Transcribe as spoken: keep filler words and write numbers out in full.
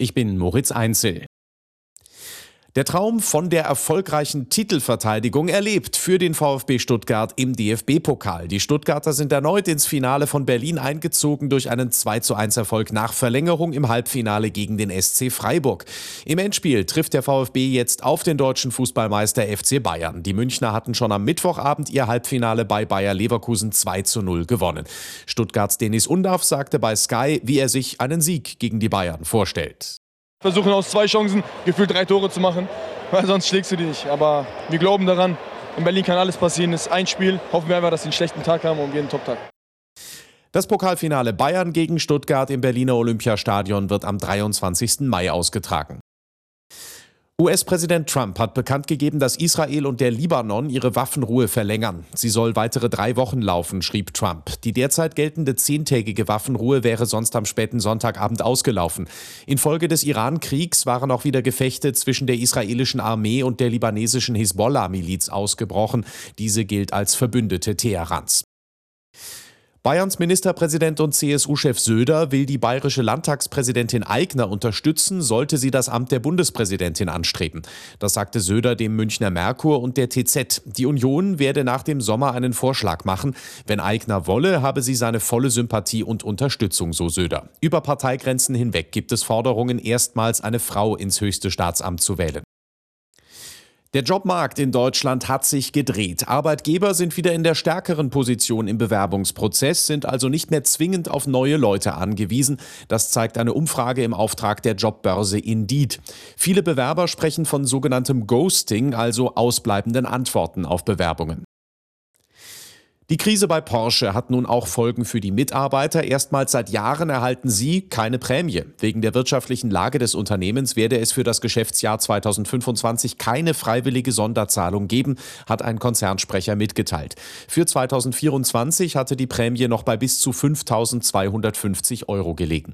Ich bin Moritz Einzel. Der Traum von der erfolgreichen Titelverteidigung erlebt für den VfB Stuttgart im D F B-Pokal. Die Stuttgarter sind erneut ins Finale von Berlin eingezogen durch einen zwei zu eins Erfolg nach Verlängerung im Halbfinale gegen den S C Freiburg. Im Endspiel trifft der VfB jetzt auf den deutschen Fußballmeister F C Bayern. Die Münchner hatten schon am Mittwochabend ihr Halbfinale bei Bayer Leverkusen zwei zu null gewonnen. Stuttgarts Deniz Undav sagte bei Sky, wie er sich einen Sieg gegen die Bayern vorstellt. Versuchen aus zwei Chancen gefühlt drei Tore zu machen, weil sonst schlägst du die nicht. Aber wir glauben daran, in Berlin kann alles passieren. Es ist ein Spiel. Hoffen wir einfach, dass sie einen schlechten Tag haben und wir einen Top-Tag. Das Pokalfinale Bayern gegen Stuttgart im Berliner Olympiastadion wird am dreiundzwanzigsten Mai ausgetragen. U S-Präsident Trump hat bekannt gegeben, dass Israel und der Libanon ihre Waffenruhe verlängern. Sie soll weitere drei Wochen laufen, schrieb Trump. Die derzeit geltende zehntägige Waffenruhe wäre sonst am späten Sonntagabend ausgelaufen. Infolge des Iran-Kriegs waren auch wieder Gefechte zwischen der israelischen Armee und der libanesischen Hisbollah-Miliz ausgebrochen. Diese gilt als Verbündete Teherans. Bayerns Ministerpräsident und C S U-Chef Söder will die bayerische Landtagspräsidentin Aigner unterstützen, sollte sie das Amt der Bundespräsidentin anstreben. Das sagte Söder dem Münchner Merkur und der T Z. Die Union werde nach dem Sommer einen Vorschlag machen. Wenn Aigner wolle, habe sie seine volle Sympathie und Unterstützung, so Söder. Über Parteigrenzen hinweg gibt es Forderungen, erstmals eine Frau ins höchste Staatsamt zu wählen. Der Jobmarkt in Deutschland hat sich gedreht. Arbeitgeber sind wieder in der stärkeren Position im Bewerbungsprozess, sind also nicht mehr zwingend auf neue Leute angewiesen. Das zeigt eine Umfrage im Auftrag der Jobbörse Indeed. Viele Bewerber sprechen von sogenanntem Ghosting, also ausbleibenden Antworten auf Bewerbungen. Die Krise bei Porsche hat nun auch Folgen für die Mitarbeiter. Erstmals seit Jahren erhalten sie keine Prämie. Wegen der wirtschaftlichen Lage des Unternehmens werde es für das Geschäftsjahr zweitausendfünfundzwanzig keine freiwillige Sonderzahlung geben, hat ein Konzernsprecher mitgeteilt. Für zweitausendvierundzwanzig hatte die Prämie noch bei bis zu fünftausendzweihundertfünfzig Euro gelegen.